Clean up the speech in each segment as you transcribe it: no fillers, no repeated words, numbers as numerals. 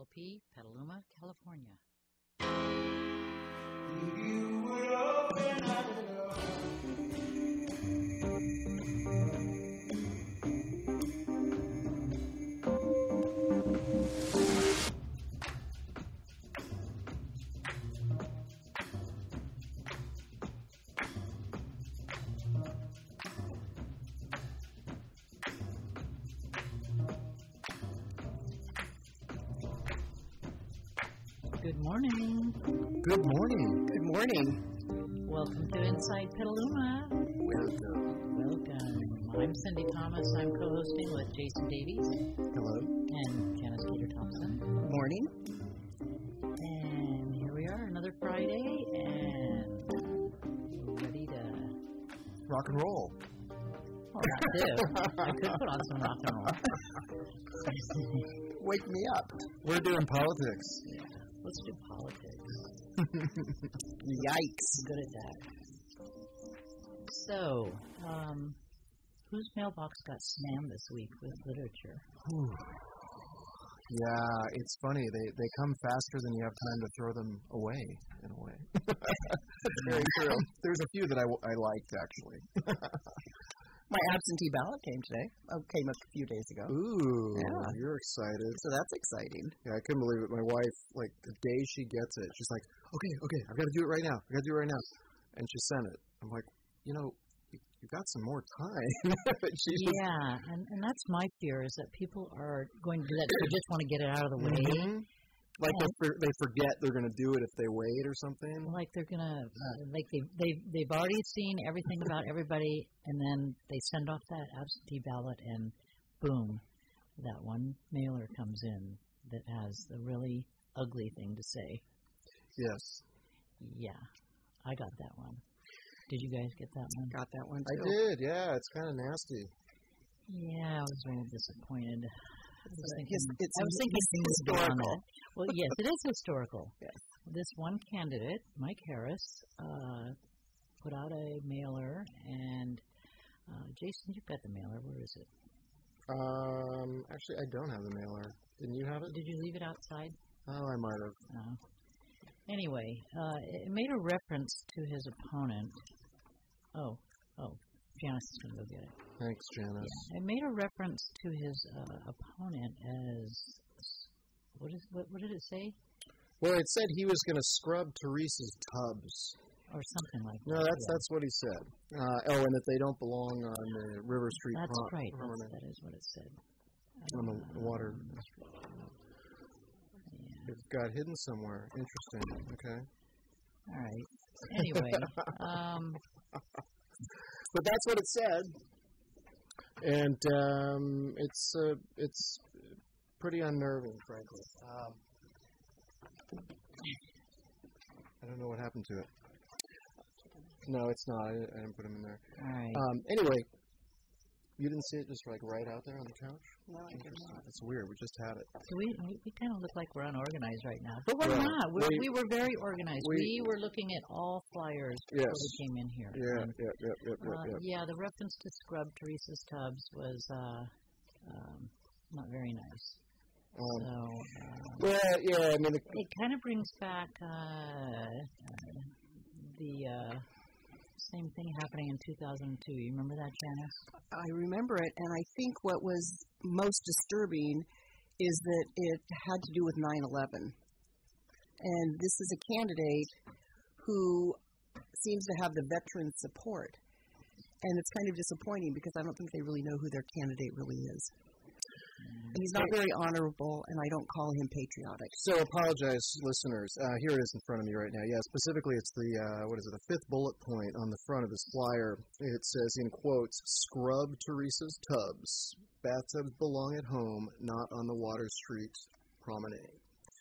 KSLP, Petaluma, California. You would open up the door. Good morning. Good morning. Good morning. Welcome to Inside Petaluma. Welcome. I'm Cindy Thomas. I'm co-hosting with Jason Davies. Hello. And Janice Gator Thompson. Morning. And here we are, another Friday, and we're ready to... Rock and roll. Well, that too. I could put on some rock and roll. Wake me up. We're doing politics. Yeah. Let's do politics. Yikes. I'm good at that. So, whose mailbox got slammed this week with literature? Yeah, it's funny. They come faster than you have time to throw them away, in a way. That's very true. There's a few that I liked, actually. My absentee ballot came today. Came a few days ago. Ooh, yeah. You're excited. So that's exciting. Yeah, I couldn't believe it. My wife, like, the day she gets it, she's like, okay, I've got to do it right now. And she sent it. I'm like, you've got some more time. Yeah, and that's my fear, is that people are going to do that. They just want to get it out of the way. Mm-hmm. Like they forget they're going to do it if they wait or something. Like they're going to, like they've already seen everything about everybody, and then they send off that absentee ballot, and boom, that one mailer comes in that has the really ugly thing to say. Yes. Yeah, I got that one. Did you guys get that one? Got that one too. I did, yeah. It's kind of nasty. Yeah, I was very disappointed. I was thinking historical. Well, yes, it is historical. Yes. This one candidate, Mike Harris, put out a mailer, and Jason, you've got the mailer. Where is it? Actually, I don't have the mailer. Didn't you have it? Did you leave it outside? Oh, I might have. Anyway, it made a reference to his opponent. Oh, Janice is going to go get it. Thanks, Janice. Yeah, it made a reference to his opponent as, what did it say? Well, it said he was going to scrub Teresa's tubs. Or something like that. No, that's what he said. And that they don't belong on the River Street. That's right. That is what it said. On the water. Yeah. It got hidden somewhere. Interesting. Okay. All right. Anyway. But that's what it said. And it's pretty unnerving, frankly. I don't know what happened to it. No, it's not. I didn't put them in there. All right. Anyway, you didn't see it just like right out there on the couch? No, I did not. It's weird. We just had it. So we kind of look like we're unorganized right now. But we're not. We were very organized. We were looking at all flyers before we came in here. Yeah. The reference to scrub Teresa's tubs was not very nice. It kind of brings back the same thing happening in 2002. You remember that, Janice? I remember it, and I think what was most disturbing is that it had to do with 9/11. And this is a candidate who seems to have the veteran support. And it's kind of disappointing because I don't think they really know who their candidate really is. And he's not very honorable, and I don't call him patriotic. So apologize, listeners. Here it is in front of me right now. Yeah, specifically it's the fifth bullet point on the front of this flyer. It says, in quotes, scrub Teresa's tubs. Bathtubs belong at home, not on the Water Street promenade.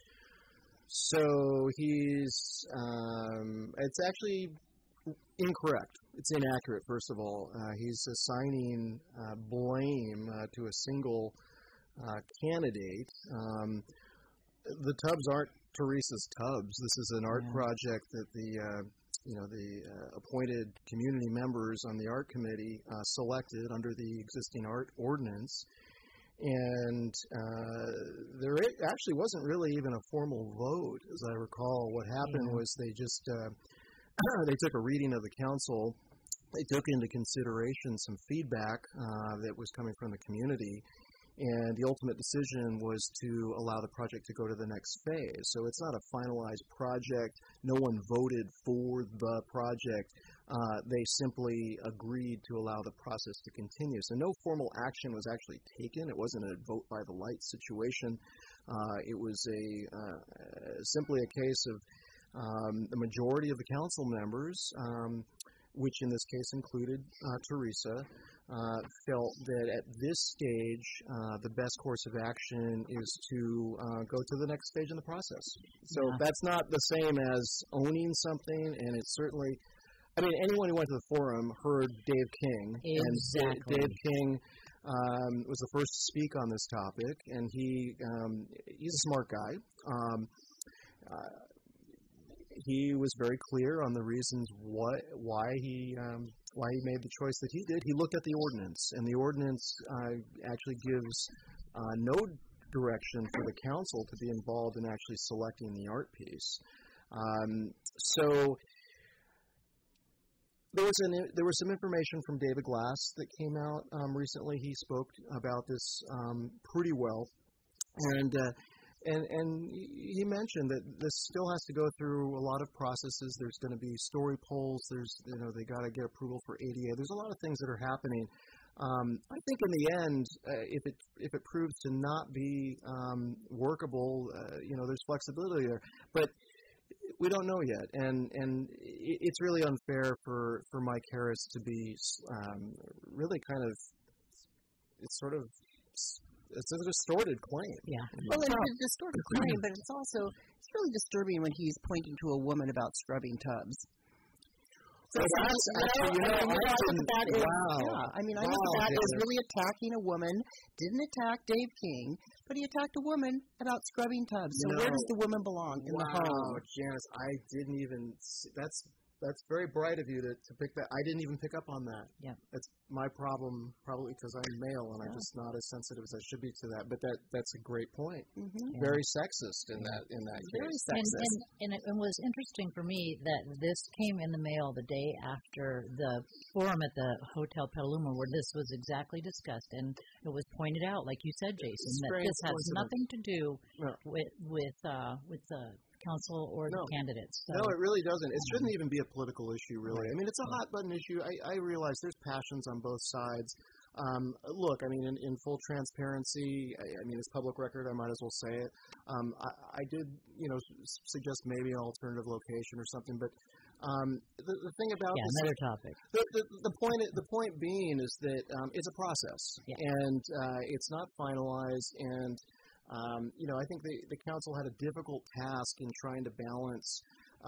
So he's, it's actually incorrect. It's inaccurate, first of all. He's assigning blame to a single candidate. The tubs aren't Teresa's tubs. This is an art project that the appointed community members on the art committee selected under the existing art ordinance. And there actually wasn't really even a formal vote, as I recall. What happened was they just they took a reading of the council. They took into consideration some feedback that was coming from the community, and the ultimate decision was to allow the project to go to the next phase. So it's not a finalized project. No one voted for the project. They simply agreed to allow the process to continue. So no formal action was actually taken. It wasn't a vote by the light situation. It was simply a case of the majority of the council members, which in this case included Teresa, felt that at this stage the best course of action is to go to the next stage in the process. So that's not the same as owning something, and it's certainly, I mean, anyone who went to the forum heard Dave King. Exactly. And Dave King was the first to speak on this topic, and he's a smart guy. He was very clear on the reasons why he made the choice that he did. He looked at the ordinance, and the ordinance actually gives no direction for the council to be involved in actually selecting the art piece. So there was some information from David Glass that came out recently. He spoke about this pretty well, and he mentioned that this still has to go through a lot of processes. There's going to be story polls. They got to get approval for ADA. There's a lot of things that are happening. I think in the end, if it proves to not be workable, there's flexibility there. But we don't know yet, and it's really unfair for Mike Harris to be really kind of it's a distorted claim. Yeah. Well, it's a distorted claim, but it's really disturbing when he's pointing to a woman about scrubbing tubs. So that's actually, I look at that as, wow. Yeah, I mean, I look at that as really attacking a woman. Didn't attack Dave King, but he attacked a woman about scrubbing tubs. So where does the woman belong in the home? Wow, Janice, I didn't even see, that's very bright of you to pick that. I didn't even pick up on that. Yeah. That's my problem, probably because I'm male and I'm just not as sensitive as I should be to that. But that's a great point. Mm-hmm. Very sexist in that case. Very sexist. And it was interesting for me that this came in the mail the day after the forum at the Hotel Petaluma, where this was exactly discussed, and it was pointed out, like you said, Jason, that this has nothing to do with the council or the candidates. So. No, it really doesn't. It shouldn't even be a political issue, really. I mean, it's a hot-button issue. I realize there's passions on both sides. Look, I mean, in full transparency, I mean, it's public record. I might as well say it. I did, suggest maybe an alternative location or something, but the thing about this, another topic. The point being is that it's a process, and it's not finalized, and I think the council had a difficult task in trying to balance,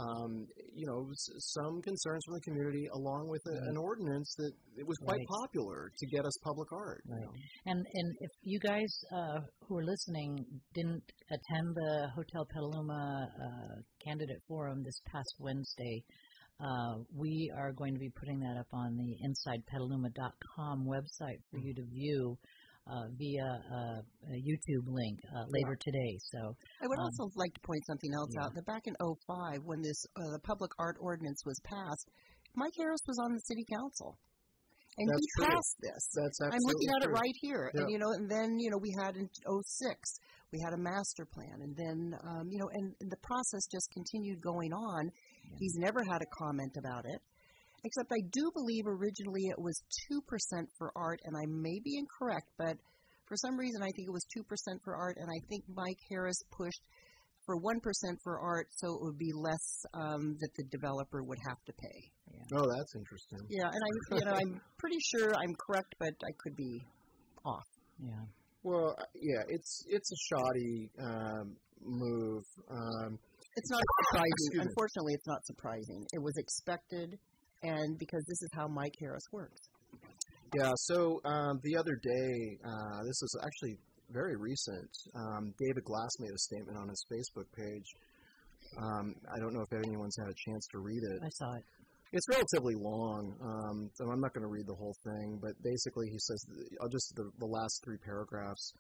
some concerns from the community along with an ordinance that it was quite popular to get us public art. Right. And if you guys who are listening didn't attend the Hotel Petaluma candidate forum this past Wednesday, we are going to be putting that up on the InsidePetaluma.com website for you to view. Via a YouTube link later today. So I would also like to point something else out. That back in 2005, when this the public art ordinance was passed, Mike Harris was on the city council, and he passed this. That's absolutely I'm looking at true. it right here, Yeah. and then we had in 2006 we had a master plan, and then and the process just continued going on. Yeah. He's never had a comment about it. Except I do believe originally it was 2% for art, and I may be incorrect, but for some reason I think it was 2% for art, and I think Mike Harris pushed for 1% for art, so it would be less that the developer would have to pay. Yeah. Oh, that's interesting. Yeah, and I'm pretty sure I'm correct, but I could be off. Yeah. Well, it's a shoddy move. It's not surprising. Unfortunately, it's not surprising. It was expected. And because this is how Mike Harris works. Yeah, so the other day, this is actually very recent, David Glass made a statement on his Facebook page. I don't know if anyone's had a chance to read it. I saw it. It's relatively long, so I'm not going to read the whole thing, but basically he says, I'll just the last 3 paragraphs.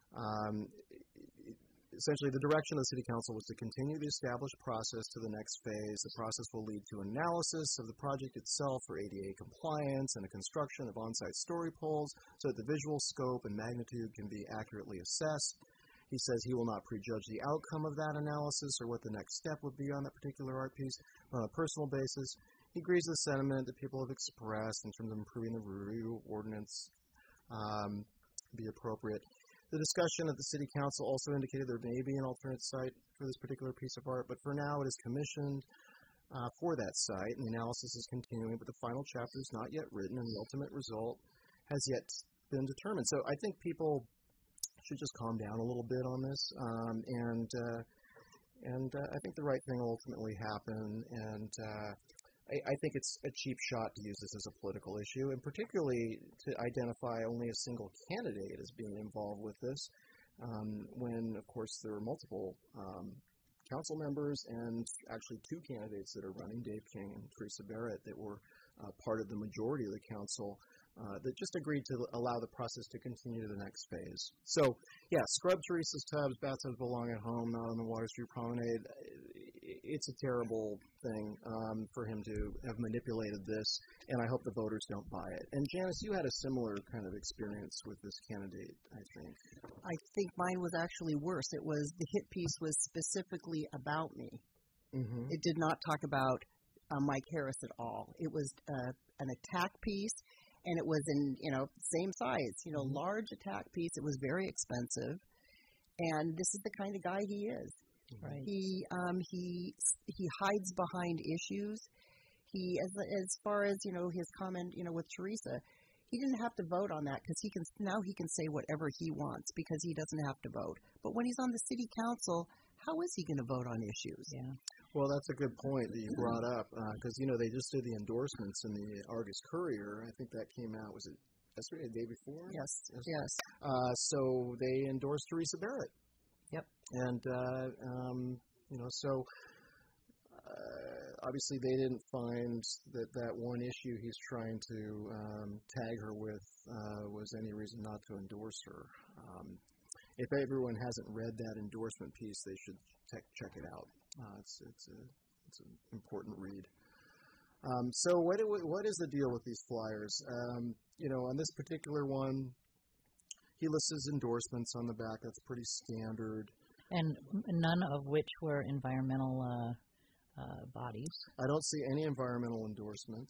Essentially, the direction of the City Council was to continue the established process to the next phase. The process will lead to analysis of the project itself for ADA compliance and the construction of on-site story poles so that the visual scope and magnitude can be accurately assessed. He says he will not prejudge the outcome of that analysis or what the next step would be on that particular art piece. But on a personal basis, he agrees with the sentiment that people have expressed in terms of improving the review ordinance be appropriate. The discussion at the City Council also indicated there may be an alternate site for this particular piece of art, but for now it is commissioned for that site, and the analysis is continuing, but the final chapter is not yet written, and the ultimate result has yet been determined. So I think people should just calm down a little bit on this, and I think the right thing will ultimately happen, and I think it's a cheap shot to use this as a political issue, and particularly to identify only a single candidate as being involved with this, when, of course, there are multiple council members and actually 2 candidates that are running, Dave King and Teresa Barrett, that were part of the majority of the council that just agreed to allow the process to continue to the next phase. So, yeah, scrub Teresa's tubs, bathtubs belong at home, not on the Water Street Promenade. It's a terrible thing for him to have manipulated this, and I hope the voters don't buy it. And Janice, you had a similar kind of experience with this candidate, I think. I think mine was actually worse. It was, the hit piece was specifically about me. Mm-hmm. It did not talk about Mike Harris at all. It was an attack piece, and it was in, same size, large attack piece. It was very expensive, and this is the kind of guy he is. Right. He hides behind issues. As far as his comment with Teresa, he didn't have to vote on that because he can say whatever he wants because he doesn't have to vote. But when he's on the city council, how is he going to vote on issues? Yeah. Well, that's a good point that you brought up because they just did the endorsements in the Argus Courier. I think that came out, was it yesterday, the day before? Yes. So they endorsed Teresa Barrett. Yep. And obviously they didn't find that one issue he's trying to tag her with was any reason not to endorse her. If everyone hasn't read that endorsement piece, they should check it out. It's an important read. So what is the deal with these flyers? On this particular one, he lists his endorsements on the back. That's pretty standard. And none of which were environmental bodies. I don't see any environmental endorsements.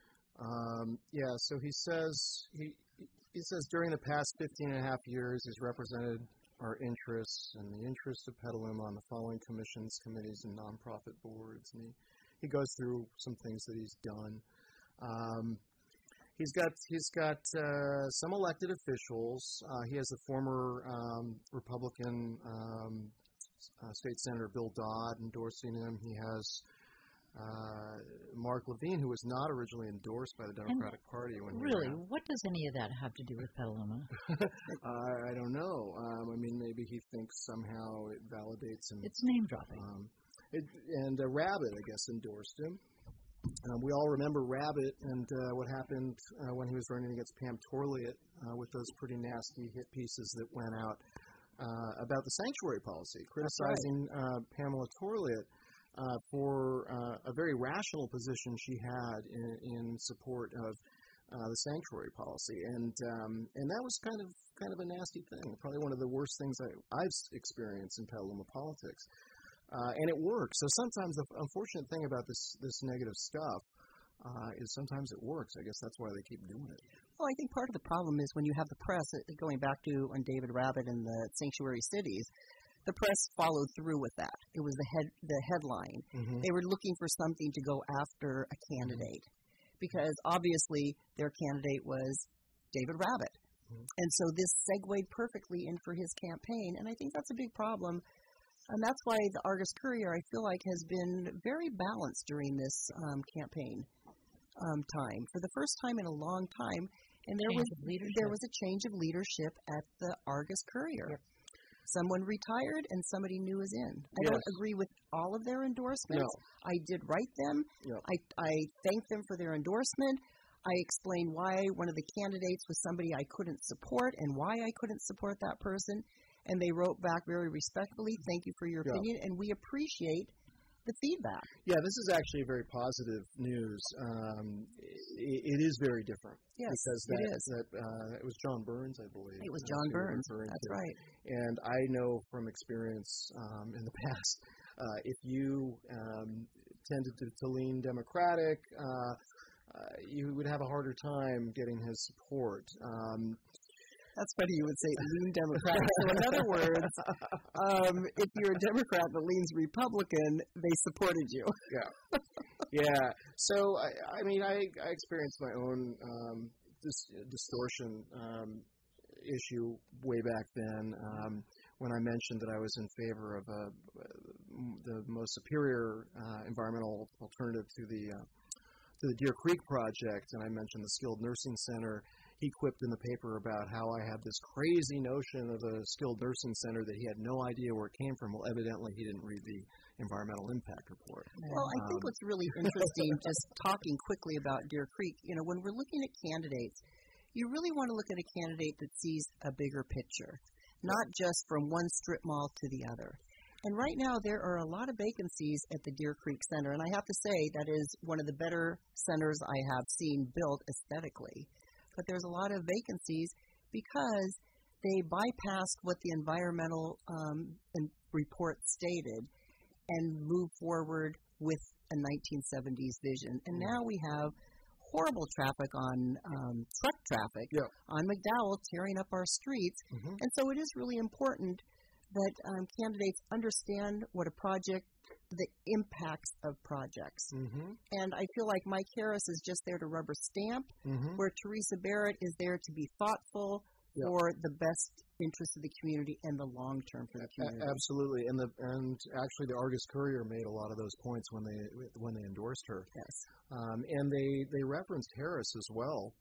So he says during the past 15 and a half years, he's represented our interests and the interests of Petaluma on the following commissions, committees, and nonprofit boards. And he goes through some things that he's done. He's got some elected officials. He has a former Republican State Senator Bill Dodd endorsing him. He has Mark Levine, who was not originally endorsed by the Democratic Party. Really? What does any of that have to do with Petaluma? I don't know. Maybe he thinks somehow it validates him. It's name dropping. And Rabbit, I guess, endorsed him. We all remember Rabbit and what happened when he was running against Pam Torliott with those pretty nasty hit pieces that went out about the sanctuary policy, criticizing Pamela Torliott for a very rational position she had in support of the sanctuary policy, and that was kind of a nasty thing, probably one of the worst things I've experienced in Petaluma politics. And it works. So sometimes the unfortunate thing about this negative stuff is sometimes it works. I guess that's why they keep doing it. Well, I think part of the problem is when you have the press, going back to when David Rabbit and the sanctuary cities, the press followed through with that. It was the headline. Mm-hmm. They were looking for something to go after a candidate because obviously their candidate was David Rabbit. Mm-hmm. And so this segued perfectly in for his campaign, and I think that's a big problem. And that's why the Argus Courier, I feel like, has been very balanced during this campaign time. For the first time in a long time, and there was a change of leadership at the Argus Courier. Yep. Someone retired and somebody new is in. I don't agree with all of their endorsements. No. I did write them. No. I thanked them for their endorsement. I explained why one of the candidates was somebody I couldn't support and why I couldn't support that person. And they wrote back very respectfully, thank you for your opinion, and we appreciate the feedback. Yeah, this is actually very positive news. It is very different. Yes, because it is. It was John Burns, I believe. It was John Burns. That's right. And I know from experience in the past, if you tended to lean Democratic, you would have a harder time getting his support. That's funny you would say lean Democratic. So in other words, if you're a Democrat that leans Republican, they supported you. Yeah. Yeah. So, I mean, I experienced my own distortion issue way back then when I mentioned that I was in favor of the most superior environmental alternative to the Deer Creek project, and I mentioned the skilled nursing center. He quipped in the paper about how I had this crazy notion of a skilled nursing center that he had no idea where it came from. Well, evidently he didn't read the environmental impact report. Well, I think what's really interesting, just talking quickly about Deer Creek, when we're looking at candidates, you really want to look at a candidate that sees a bigger picture, not just from one strip mall to the other. And right now there are a lot of vacancies at the Deer Creek Center, and I have to say that is one of the better centers I have seen built aesthetically. But there's a lot of vacancies because they bypassed what the environmental report stated and moved forward with a 1970s vision. And now we have horrible traffic on truck traffic on McDowell tearing up our streets. Mm-hmm. And so it is really important that candidates understand what a project, the impacts of projects. Mm-hmm. And I feel like Mike Harris is just there to rubber stamp, Mm-hmm. where Teresa Barrett is there to be thoughtful for the best interest of the community and the long term for the community. Absolutely, and actually the Argus Courier made a lot of those points when they endorsed her. Yes, and they referenced Harris as well.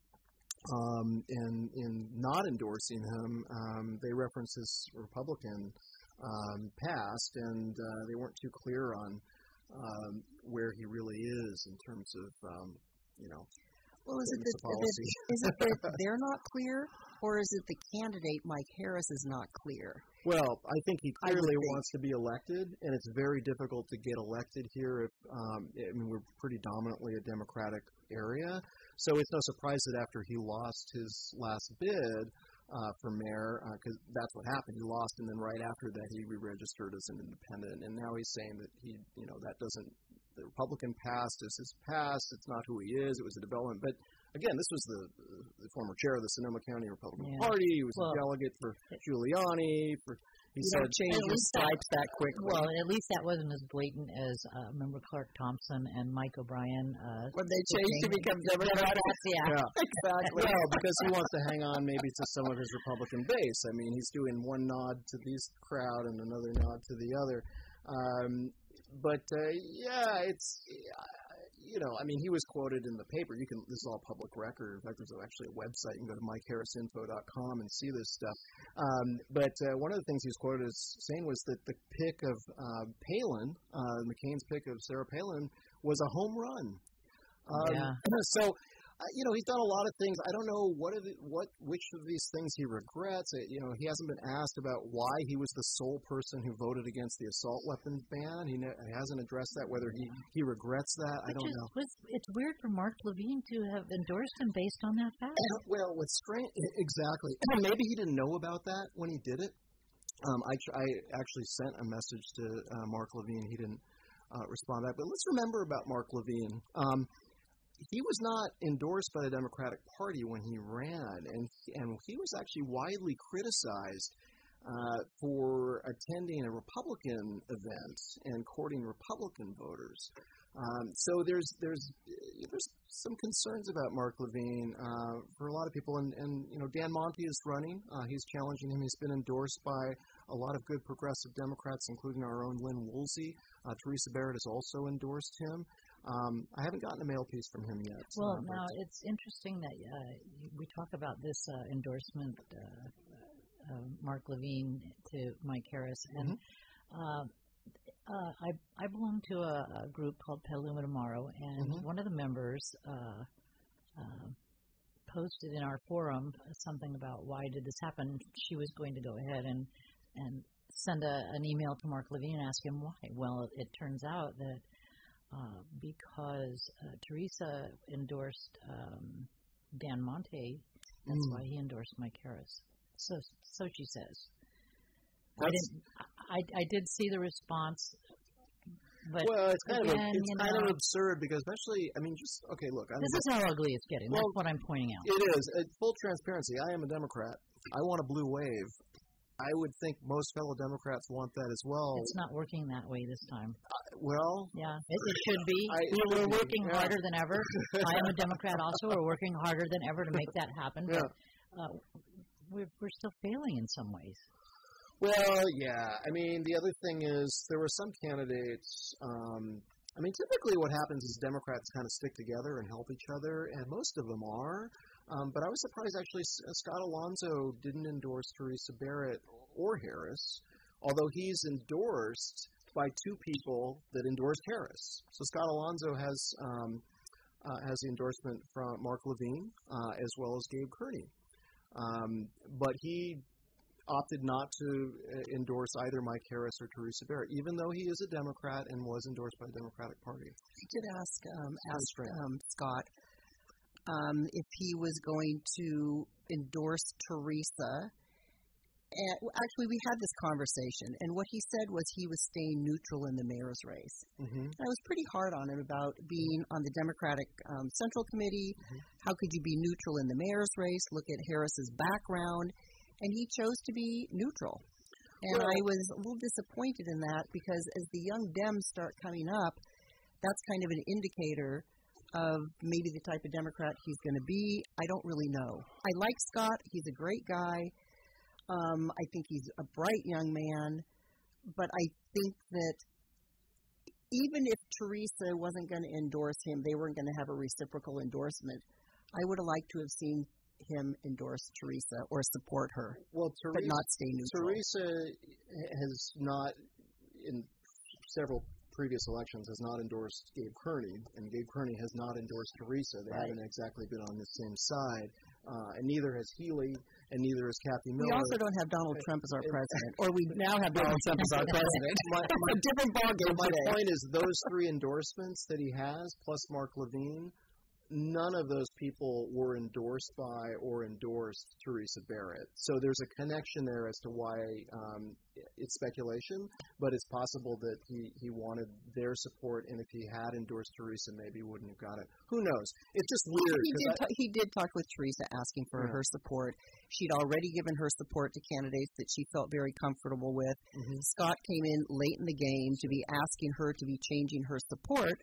In not endorsing him, they referenced his Republican past, and they weren't too clear on where he really is in terms of, Well, is it that they're not clear, or is it the candidate, Mike Harris, is not clear? Well, I think he clearly wants to be elected, and it's very difficult to get elected here. We're pretty dominantly a Democratic area, so it's no surprise that after he lost his last bid for mayor, because that's what happened. He lost, and then right after that, he re-registered as an independent, and now he's saying that the Republican past is his past. It's not who he is. It was a development. But again, this was the former chair of the Sonoma County Republican Party. He was a delegate for Giuliani. He said, change your stripes that quickly. Well, at least that wasn't as blatant as Member Clark Thompson and Mike O'Brien. When they changed to become Democrats. Yeah. Exactly. Well, because he wants to hang on maybe to some of his Republican base. I mean, he's doing one nod to this crowd and another nod to the other. It's, he was quoted in the paper. This is all public record. In fact, there's actually a website. You can go to MikeHarrisInfo.com and see this stuff. But one of the things he was quoted as saying was that the pick of Palin, McCain's pick of Sarah Palin, was a home run. So, he's done a lot of things. I don't know which of these things he regrets. He hasn't been asked about why he was the sole person who voted against the assault weapons ban. He hasn't addressed that, whether he regrets that. I don't know. It's weird for Mark Levine to have endorsed him based on that fact. Well, what's strange, exactly. Maybe he didn't know about that when he did it. I actually sent a message to Mark Levine. He didn't respond back. But let's remember about Mark Levine. He was not endorsed by the Democratic Party when he ran, and he was actually widely criticized for attending a Republican event and courting Republican voters. So there's some concerns about Mark Levine for a lot of people, and Dan Monty is running. He's challenging him. He's been endorsed by a lot of good progressive Democrats, including our own Lynn Woolsey. Teresa Barrett has also endorsed him. I haven't gotten a mail piece from him yet. Well, now it's interesting that we talk about this endorsement Mark Levine to Mike Harris, and I belong to a group called Petaluma Tomorrow, and one of the members posted in our forum something about why did this happen. She was going to go ahead and send an email to Mark Levine and ask him why. Well, it turns out that because Teresa endorsed Dan Monte, that's why he endorsed Mike Harris. So she says. I did see the response, but well, it's kind again, of kind of absurd because especially, I mean, just okay. Look, this is how ugly it's getting. That's what I'm pointing out. It is. Full transparency. I am a Democrat. I want a blue wave. I would think most fellow Democrats want that as well. It's not working that way this time. Yeah, it should be. We're working harder than ever. I am a Democrat also. We're working harder than ever to make that happen. Yeah. But we're still failing in some ways. Well, yeah. I mean, the other thing is there were some candidates. I mean, typically what happens is Democrats kind of stick together and help each other, and most of them are. But I was surprised, actually, Scott Alonso didn't endorse Teresa Barrett or Harris, although he's endorsed by two people that endorsed Harris. So Scott Alonso has the endorsement from Mark Levine as well as Gabe Kearney. But he opted not to endorse either Mike Harris or Teresa Barrett, even though he is a Democrat and was endorsed by the Democratic Party. I did ask Scott if he was going to endorse Teresa. And actually, we had this conversation, and what he said was he was staying neutral in the mayor's race. And I was pretty hard on him about being on the Democratic Central Committee. How could you be neutral in the mayor's race? Look at Harris's background. And he chose to be neutral. And I was a little disappointed in that because as the young Dems start coming up, that's kind of an indicator of maybe the type of Democrat he's going to be. I don't really know. I like Scott. He's a great guy. I think he's a bright young man. But I think that even if Teresa wasn't going to endorse him, they weren't going to have a reciprocal endorsement. I would have liked to have seen him endorse Teresa or support her, but not stay neutral. Teresa has not, in several previous elections, has not endorsed Gabe Kearney, and Gabe Kearney has not endorsed Teresa. They haven't exactly been on the same side, and neither has Healy, and neither has Kathy Miller. We also don't have Donald Trump as our president, or we now have Donald Trump as our president. A different ballgame. My point is those three endorsements that he has, plus Mark Levine, none of those people were endorsed by or endorsed Teresa Barrett. So there's a connection there as to why it's speculation, but it's possible that he wanted their support, and if he had endorsed Teresa, maybe he wouldn't have got it. Who knows? It's just weird. He did talk with Teresa asking for her support. She'd already given her support to candidates that she felt very comfortable with. Scott came in late in the game to be asking her to be changing her support,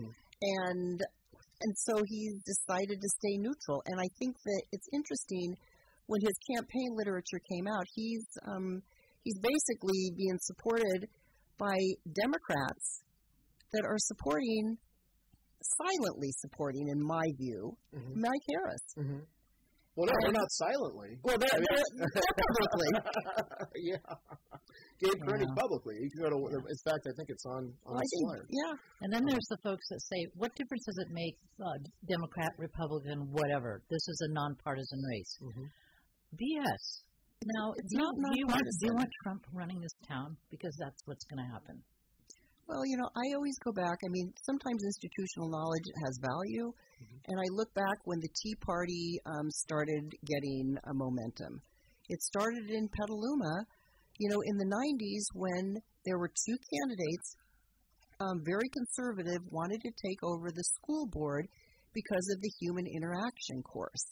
and so he decided to stay neutral. And I think that it's interesting when his campaign literature came out. He's basically being supported by Democrats that are silently supporting, in my view, Mike Harris. Well, no, they're not silently. Well, they're publicly. Yeah. Gabe Kearney publicly. You can go to, in fact, I think it's on the flyer. Yeah. And then there's the folks that say, what difference does it make, Democrat, Republican, whatever? This is a nonpartisan race. BS. Now, do you want Trump running this town? Because that's what's going to happen. Well, I always go back. I mean, sometimes institutional knowledge has value. And I look back when the Tea Party started getting a momentum. It started in Petaluma, in the 90s when there were two candidates, very conservative, wanted to take over the school board because of the human interaction course.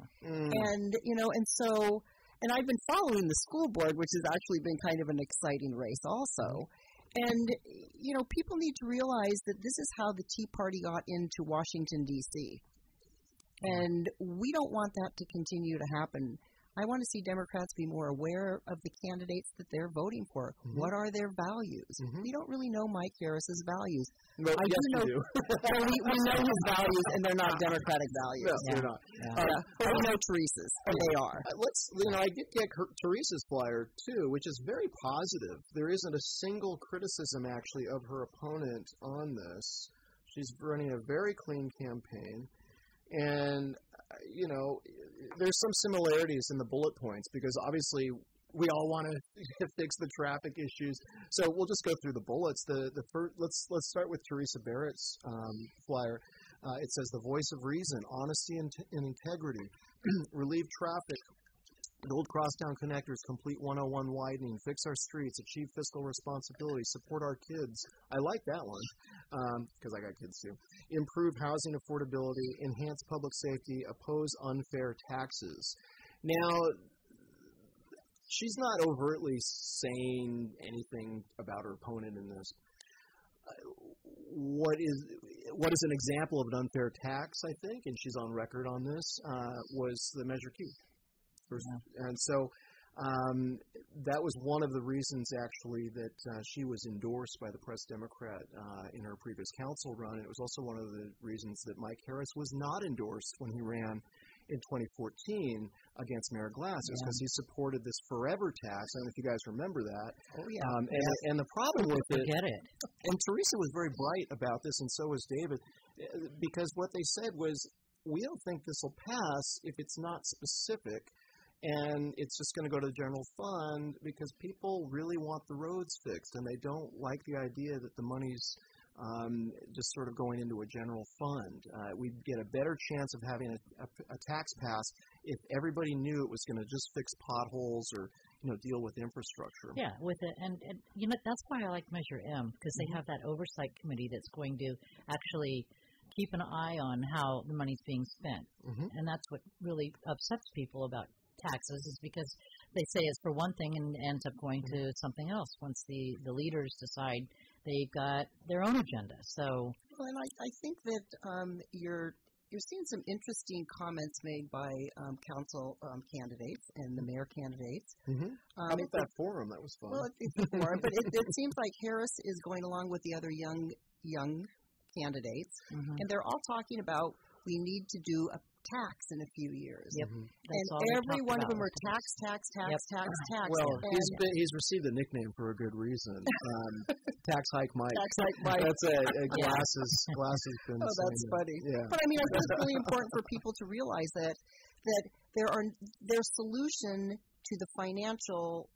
And I've been following the school board, which has actually been kind of an exciting race also. And, people need to realize that this is how the Tea Party got into Washington, D.C. And we don't want that to continue to happen. I want to see Democrats be more aware of the candidates that they're voting for. Mm-hmm. What are their values? Mm-hmm. We don't really know Mike Harris's values. No, I yes, do know. you do. Well, we know his values, and they're not Democratic values. No, they're not. But we know Teresa's, and they are. I did get Teresa's flyer too, which is very positive. There isn't a single criticism actually of her opponent on this. She's running a very clean campaign, and there's some similarities in the bullet points because obviously we all want to fix the traffic issues. So we'll just go through the bullets. The first, let's start with Teresa Barrett's flyer. It says the voice of reason, honesty and integrity, relieve traffic, build crosstown connectors, complete 101 widening, fix our streets, achieve fiscal responsibility, support our kids. I like that one because I got kids too. Improve housing affordability, enhance public safety, oppose unfair taxes. Now, she's not overtly saying anything about her opponent in this. What is an example of an unfair tax, I think, and she's on record on this, was the Measure Q. And so that was one of the reasons, actually, that she was endorsed by the Press Democrat in her previous council run. It was also one of the reasons that Mike Harris was not endorsed when he ran in 2014 against Mayor Glass. It was because he supported this forever tax. I don't know if you guys remember that. Oh, yeah. And the problem with it, Forget it. and Teresa was very bright about this, and so was David, because what they said was, we don't think this will pass if it's not specific, and it's just going to go to the general fund because people really want the roads fixed, and they don't like the idea that the money's just sort of going into a general fund. We'd get a better chance of having a tax pass if everybody knew it was going to just fix potholes or deal with infrastructure. Yeah, with it, and that's why I like Measure M, because they have that oversight committee that's going to actually keep an eye on how the money's being spent, and that's what really upsets people about taxes, is because they say it's for one thing and ends up going to something else once the leaders decide they've got their own agenda. So, well, and I think that you're seeing some interesting comments made by council candidates and the mayor candidates. How about that forum? That was fun. Well, it's a forum, but it seems like Harris is going along with the other young candidates, and they're all talking about we need to do a tax in a few years. Yep. And every one of them are tax. Well, he's received a nickname for a good reason. Tax Hike Mike. Tax Hike Mike. That's a glasses been Oh, that's funny. Yeah. But I mean, I think it's really important for people to realize that their solution to the financials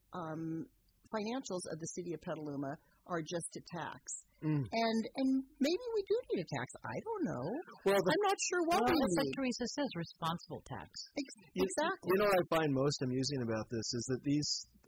of the city of Petaluma are just to tax. And maybe we do need a tax. I don't know. Well, I'm not sure what we need. Like Teresa says, responsible tax. Exactly. You know what I find most amusing about this is that these,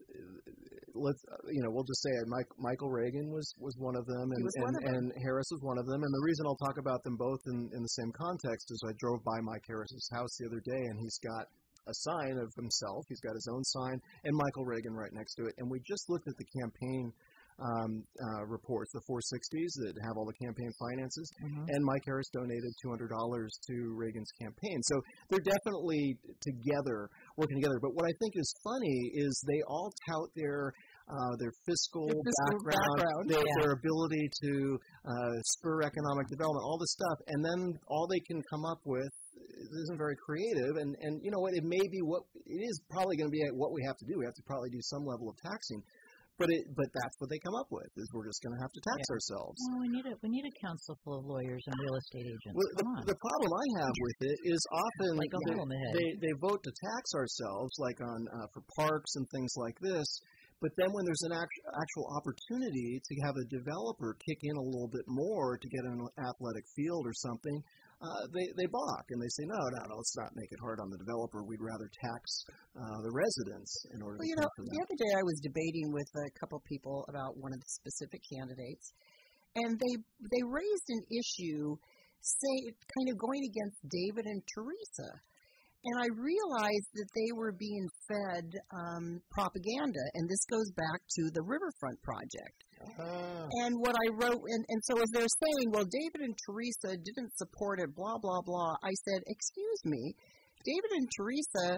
we'll just say it, Michael Reagan was one of them, and Harris was one of them. And the reason I'll talk about them both in the same context is I drove by Mike Harris's house the other day, and he's got a sign of himself. He's got his own sign, and Michael Reagan right next to it. And we just looked at the campaign reports, the 460s that have all the campaign finances, and Mike Harris donated $200 to Reagan's campaign. So they're definitely working together. But what I think is funny is they all tout their fiscal background. Their ability to spur economic development, all this stuff, and then all they can come up with isn't very creative. And you know what? It may be it is probably going to be what we have to do. We have to probably do some level of taxing. But that's what they come up with, is we're just going to have to tax ourselves. Well, we need a council full of lawyers and real estate agents. Well, the problem I have with it is often like a hole in the head. They vote to tax ourselves, like for parks and things like this. But then when there's an actual opportunity to have a developer kick in a little bit more to get an athletic field or something, they balk and they say, no, let's not make it hard on the developer. We'd rather tax the residents in order to pay for that. The other day I was debating with a couple people about one of the specific candidates, and they raised an issue, kind of going against David and Teresa. And I realized that they were being fed propaganda, and this goes back to the Riverfront project. And what I wrote, and so as they're saying, well, David and Teresa didn't support it, blah, blah, blah, I said, excuse me, David and Teresa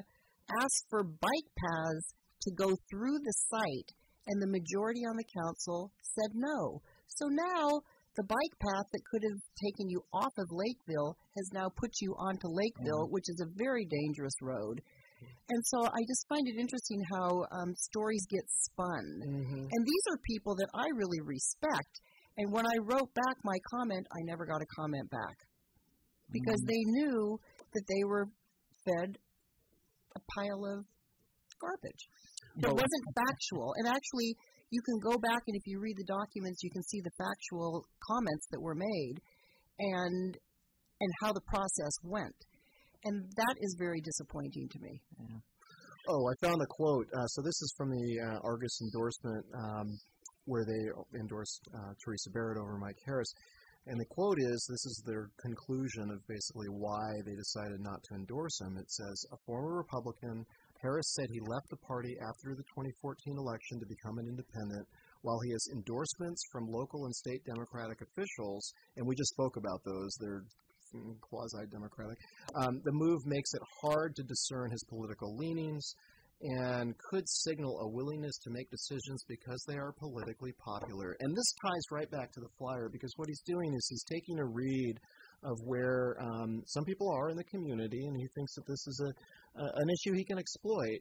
asked for bike paths to go through the site, and the majority on the council said no. So now the bike path that could have taken you off of Lakeville has now put you onto Lakeville, which is a very dangerous road. And so I just find it interesting how stories get spun. And these are people that I really respect. And when I wrote back my comment, I never got a comment back because they knew that they were fed a pile of garbage. It wasn't factual. And actually, you can go back and if you read the documents, you can see the factual comments that were made and how the process went. And that is very disappointing to me. Yeah. Oh, I found a quote. So this is from the Argus endorsement where they endorsed Teresa Barrett over Mike Harris. And the quote is, this is their conclusion of basically why they decided not to endorse him. It says, a former Republican, Harris said he left the party after the 2014 election to become an independent. While he has endorsements from local and state Democratic officials, and we just spoke about those, they're quasi-democratic, the move makes it hard to discern his political leanings and could signal a willingness to make decisions because they are politically popular. And this ties right back to the flyer because what he's doing is he's taking a read of where some people are in the community, and he thinks that this is an issue he can exploit.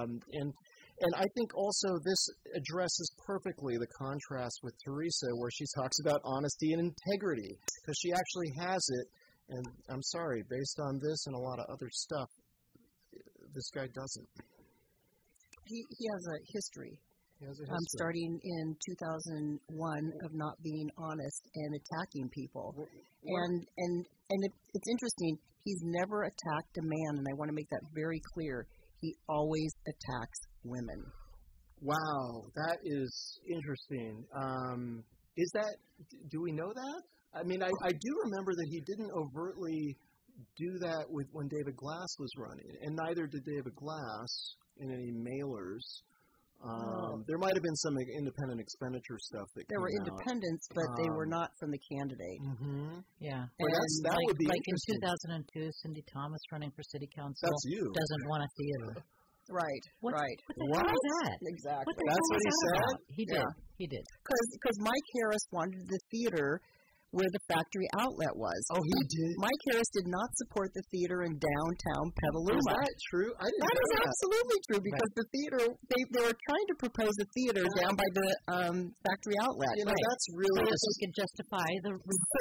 And I think also this addresses perfectly the contrast with Teresa, where she talks about honesty and integrity, because she actually has it. And I'm sorry, based on this and a lot of other stuff, this guy doesn't. He has a history. He has a history. Starting in 2001 of not being honest and attacking people. And it's interesting. He's never attacked a man, and I want to make that very clear. He always attacks women. Wow, that is interesting. Do we know that? I mean, I do remember that he didn't overtly do that when David Glass was running, and neither did David Glass in any mailers. There might have been some independent expenditure stuff that there were came independents, but they were not from the candidate. Yeah. Well, that would be like in interesting. 2002, Cindy Thomas running for city council That's you. doesn't want a theater. Right, right. What the hell is that? Exactly. That's what he said? About? He did. Yeah. He did. Because Mike Harris wanted the theater where the factory outlet was. Oh, he did? Mike Harris did not support the theater in downtown Petaluma. Is that true? I didn't That know is that. absolutely true because the theater, they were trying to propose a theater down by the factory outlet. You know, that's really... So that we could justify the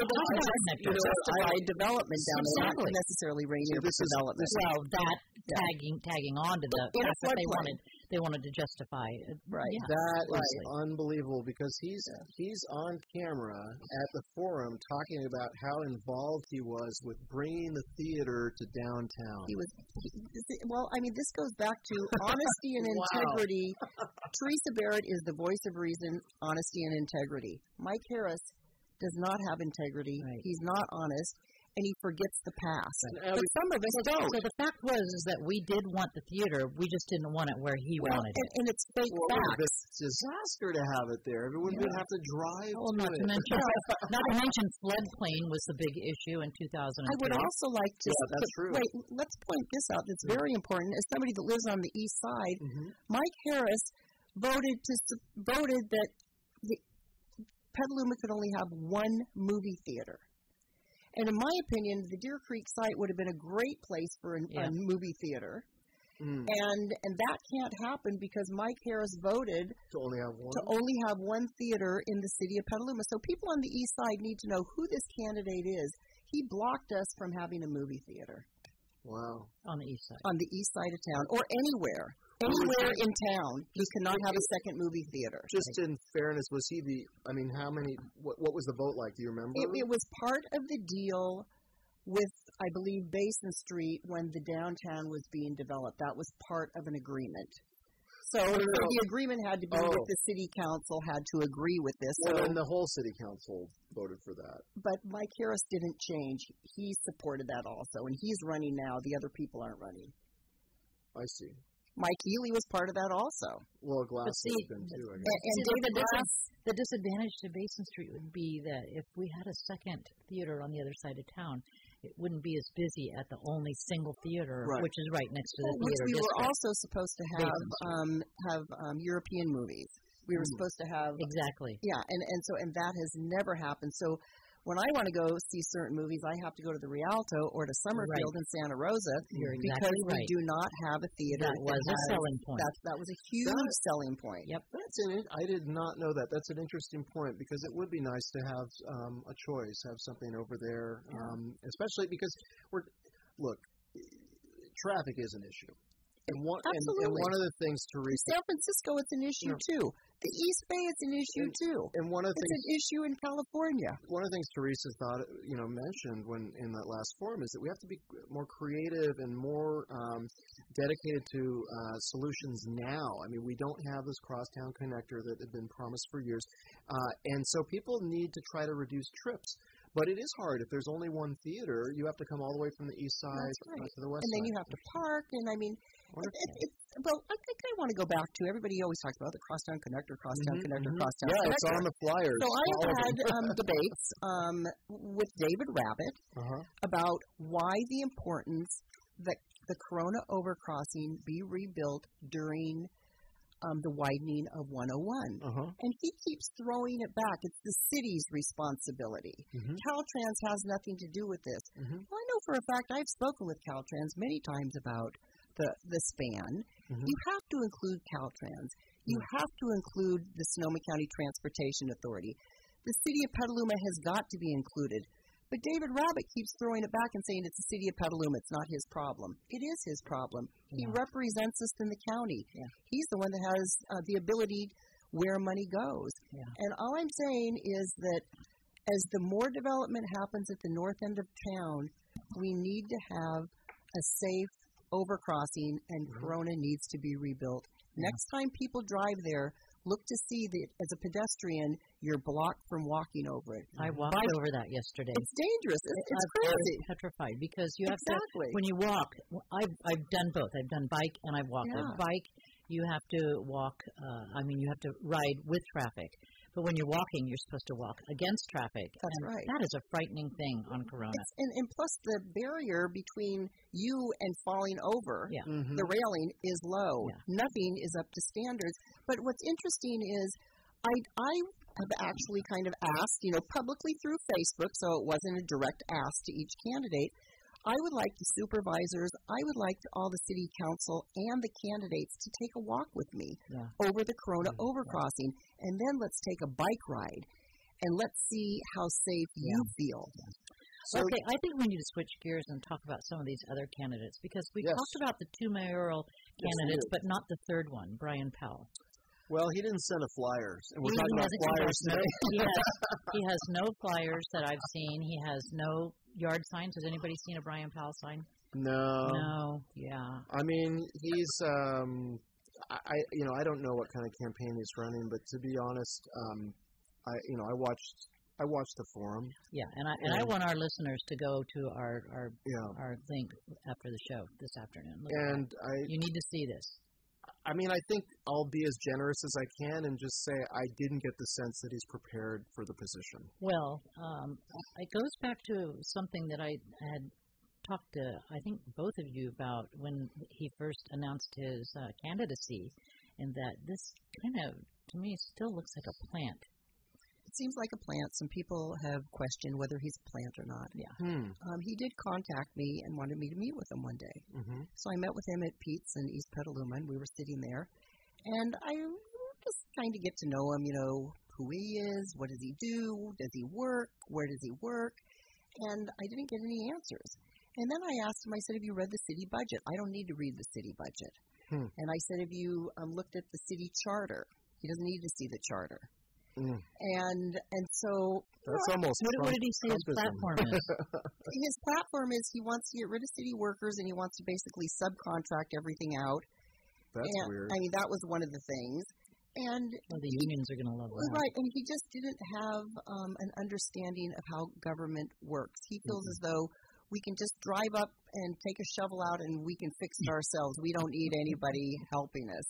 justified development down there, not Exactly. necessarily Rainier development. Well, that tagging on to the In a fact that floodplain. they wanted to justify it. Right. Yeah. That is Right. unbelievable because he's on camera at the forum talking about how involved he was with bringing the theater to downtown. Well, I mean, this goes back to honesty and integrity. Teresa Barrett is the voice of reason, honesty and integrity. Mike Harris does not have integrity. Right. He's not honest, and he forgets the past. And But some of us don't. So the fact is that we did want the theater, we just didn't want it where he wanted it. And it's fake Well, it would have facts. been a disaster to have it there. Everyone would have to drive Well, to not it. to mention floodplain was the big issue in 2002. I would also like to that's true. wait. Let's point this out. That's very important. As somebody that lives on the east side, Mike Harris voted that Petaluma could only have one movie theater. And in my opinion, the Deer Creek site would have been a great place for a movie theater. And that can't happen because Mike Harris voted To only have one? to only have one theater in the city of Petaluma. So people on the east side need to know who this candidate is. He blocked us from having a movie theater Wow. on the east side. on the east side of town or anywhere. Anywhere in town, you cannot have a second movie theater. Just in fairness, was he how many, what was the vote like? Do you remember? It was part of the deal with, I believe, Basin Street when the downtown was being developed. That was part of an agreement. So the agreement had to be with the city council had to agree with this. Well, then the whole city council voted for that. But Mike Harris didn't change. He supported that also, and he's running now. The other people aren't running. I see. Mike Healy was part of that also. Well, Glass see, has been too, I guess. And David Glass. The disadvantage to Basin Street would be that if we had a second theater on the other side of town, it wouldn't be as busy at the only single theater, Right. which is right next to the Which theater we were district. also supposed to have European movies. We were supposed to have Exactly. Yeah, and that has never happened. So when I want to go see certain movies, I have to go to the Rialto or to Summerfield in Santa Rosa You're because exactly we right. do not have a theater. That was a selling point. That was a huge selling point. Yep. I did not know that. That's an interesting point because it would be nice to have a choice, have something over there, especially because traffic is an issue. And one of the things, Teresa, San Francisco, it's an issue too. The East Bay, it's an issue too. And one of the It's things an issue in California. One of the things Teresa mentioned when in that last forum is that we have to be more creative and more dedicated to solutions now. I mean, we don't have this crosstown connector that had been promised for years, and so people need to try to reduce trips. But it is hard if there's only one theater. You have to come all the way from the east side to the west And then side. you have to park, and I mean, well, I think I want to go back to everybody always talks about the crosstown connector, crosstown connector, crosstown Yeah, connector. it's on the flyers. So I all have of had them. debates with David Rabbit about why the importance that the Corona overcrossing be rebuilt during the widening of 101. And he keeps throwing it back. It's the city's responsibility. Caltrans has nothing to do with this. Well, I know for a fact I've spoken with Caltrans many times about the span. You have to include Caltrans. You have to include the Sonoma County Transportation Authority. The city of Petaluma has got to be included. But David Rabbit keeps throwing it back and saying it's the city of Petaluma. It's not his problem. It is his problem. He represents us in the county. He's the one that has the ability where money goes. And all I'm saying is that as the more development happens at the north end of town, we need to have a safe overcrossing, and Corona needs to be rebuilt. Next time people drive there, look to see that as a pedestrian, you're blocked from walking over it. I walked over that yesterday. It's dangerous. It's I crazy. was petrified because you have to, when you walk, I've done both. I've done bike and I've walked. With bike, you have to walk, you have to ride with traffic. But when you're walking, you're supposed to walk against traffic. That's right. That is a frightening thing on Corona. And plus the barrier between you and falling over, the railing is low. Nothing is up to standards. But what's interesting is I have actually kind of asked, publicly through Facebook, so it wasn't a direct ask to each candidate, I would like the supervisors, I would like all the city council and the candidates to take a walk with me over the Corona overcrossing, and then let's take a bike ride, and let's see how safe you feel. So, okay, I think we need to switch gears and talk about some of these other candidates, because we talked about the two mayoral candidates, but not the third one, Brian Powell. Well, he didn't send a flyers, and we're talking about flyers today. He has no flyers that I've seen. He has no yard signs. Has anybody seen a Brian Powell sign? No. No. Yeah. I mean, he's. I don't know what kind of campaign he's running, but to be honest, I watched the forum. Yeah, and I want our listeners to go to our link after the show this afternoon. You need to see this. I mean, I think I'll be as generous as I can and just say I didn't get the sense that he's prepared for the position. Well, it goes back to something that I had talked to, I think, both of you about when he first announced his candidacy, and that this kind of, to me, still looks like a plant. It seems like a plant. Some people have questioned whether he's a plant or not. He did contact me and wanted me to meet with him one day. So I met with him at Pete's in East Petaluma, and we were sitting there. And I just trying to get to know him, who he is, what does he do, does he work, where does he work? And I didn't get any answers. And then I asked him, I said, have you read the city budget? I don't need to read the city budget. And I said, have you looked at the city charter? He doesn't need to see the charter. And so that's almost. What did he say his platform is? His platform is he wants to get rid of city workers and he wants to basically subcontract everything out. That's weird. I mean, that was one of the things. And the unions are going to love that. Right, and he just didn't have an understanding of how government works. He feels as though we can just drive up and take a shovel out and we can fix it ourselves. We don't need anybody helping us.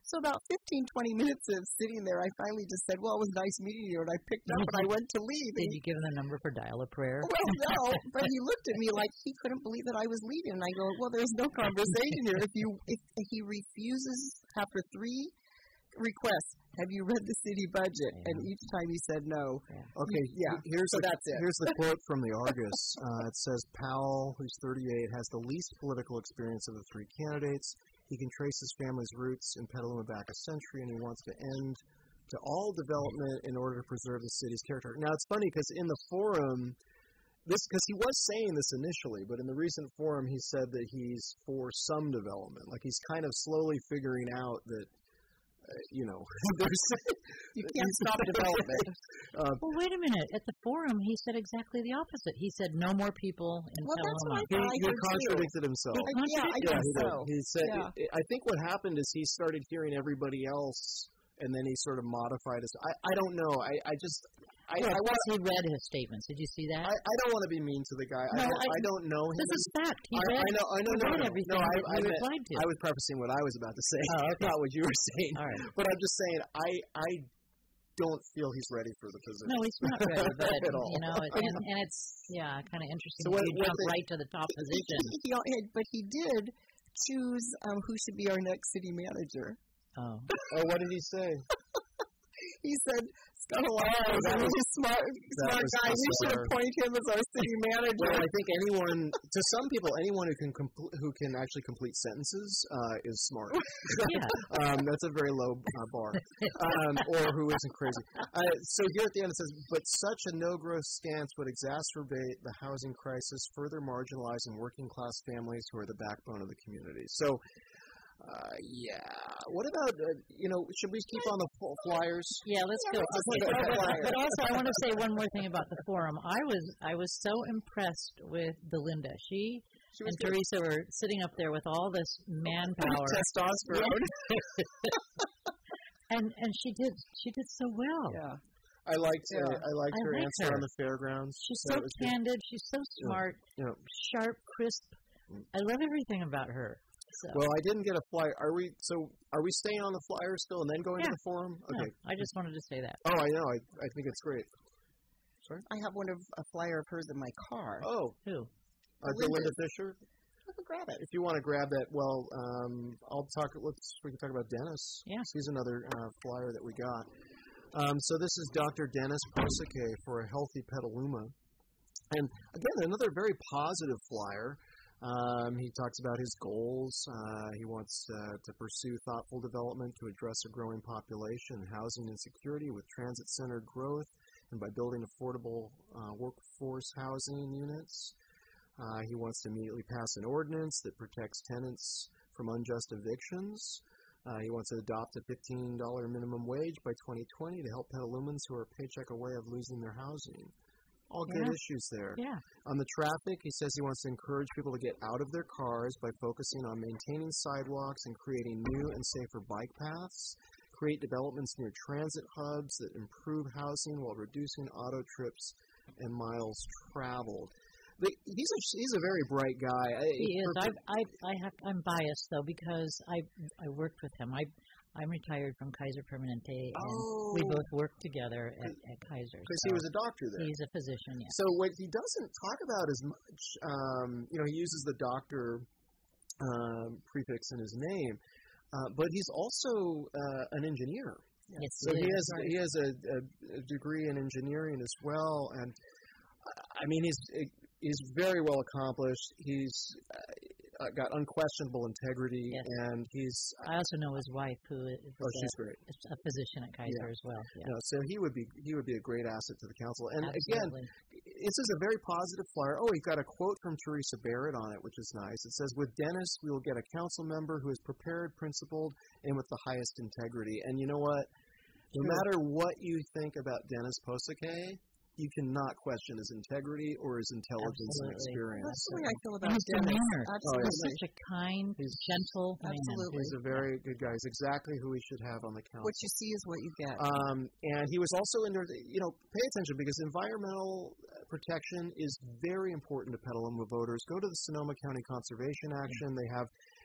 So about 15, 20 minutes of sitting there, I finally just said, well, it was nice meeting you, and I picked up and I went to leave. Did you give him the number for dial a prayer? Well, no, but he looked at me like he couldn't believe that I was leaving. And I go, well, there's no conversation here. If he refuses after 3 requests, have you read the city budget? Yeah. And each time he said no. Yeah. Okay, So that's it. Here's the quote from the Argus. It says, Powell, who's 38, has the least political experience of the 3 candidates. He can trace his family's roots in Petaluma back a century, and he wants to end to all development in order to preserve the city's character. Now, it's funny because in the forum, because he was saying this initially, but in the recent forum, he said that he's for some development. Like he's kind of slowly figuring out that, there's You can't stop development. Well, wait a minute. At the forum, he said exactly the opposite. He said no more people in Well, that's Petaluma. what I he heard contradicted himself. I Yeah, guess he did. so. He said, Yeah. I think what happened is he started hearing everybody else, and then he sort of modified his. I don't know. He read his statements. Did you see that? I don't want to be mean to the guy. No, I don't know him. This is fact. He I know. read everything I he replied to. was prefacing what I was about to say, Oh, okay. not what you were saying. All right. But I'm just saying, I don't feel he's ready for the position. No, he's not ready, but, At all. and it's, kind of interesting So that you jump right to the top position. But he did choose who should be our next city manager. Oh. Oh, what did he say? He said, Scott Alonso, that was- he's a smart guy. We should appoint him as our city manager. Well, I think to some people, anyone who can actually complete sentences is smart. Yeah. That's a very low bar. Or who isn't crazy. So here at the end it says, but such a no-growth stance would exacerbate the housing crisis, further marginalizing working-class families who are the backbone of the community. So, what about, should we keep on the flyers? Yeah, let's go. But also, I want to say one more thing about the forum. I was so impressed with Belinda. She and Teresa were sitting up there with all this manpower, testosterone. and she did so well. Yeah. I liked her answer on the fairgrounds. She's so candid. She's so smart, sharp, crisp. I love everything about her. So. Well, I didn't get a flyer. Are we staying on the flyer still and then going to the forum? Okay. No, I just wanted to say that. Oh, I know. I think it's great. Sorry? I have a flyer of hers in my car. Oh. Who? Belinda Fisher? I'll grab it. If you want to grab that, well, we can talk about Dennis. Yeah. He's another flyer that we got. So this is Dr. Dennis Posake for a Healthy Petaluma. And again, another very positive flyer. He talks about his goals. He wants to pursue thoughtful development to address a growing population, housing insecurity with transit-centered growth, and by building affordable workforce housing units. He wants to immediately pass an ordinance that protects tenants from unjust evictions. He wants to adopt a $15 minimum wage by 2020 to help Petalumans who are a paycheck away of losing their housing. All good issues there. Yeah. On the traffic, he says he wants to encourage people to get out of their cars by focusing on maintaining sidewalks and creating new and safer bike paths, create developments near transit hubs that improve housing while reducing auto trips and miles traveled. He's a very bright guy. He is. I'm biased though because I worked with him. I'm retired from Kaiser Permanente, and we both worked together at Kaiser. Because he was a doctor there. He's a physician, yes. So what he doesn't talk about as much, he uses the doctor prefix in his name, but he's also an engineer. Yes, so he has a degree in engineering as well, and I mean he's very well accomplished. He's got unquestionable integrity, and I also know his wife, who is she's great. A physician at Kaiser as well. Yeah. So he would be a great asset to the council. And Absolutely. Again, this is a very positive flyer. Oh, he's got a quote from Teresa Barrett on it, which is nice. It says, "With Dennis, we will get a council member who is prepared, principled, and with the highest integrity." And you know what? No matter what you think about Dennis Posake, you cannot question his integrity or his intelligence and experience. That's the way I feel about his Dennis. demeanor. Absolutely. He's such a kind, gentle man. Absolutely. He's a very good guy. He's exactly who we should have on the council. What you see is what you get. And he was also pay attention because environmental protection is very important to Petaluma voters. Go to the Sonoma County Conservation Action. They have